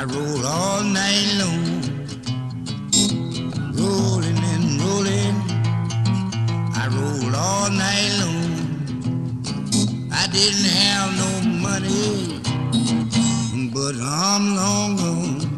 I roll all night long, rolling and rolling. I roll all night long. I didn't have no money, but I'm long gone.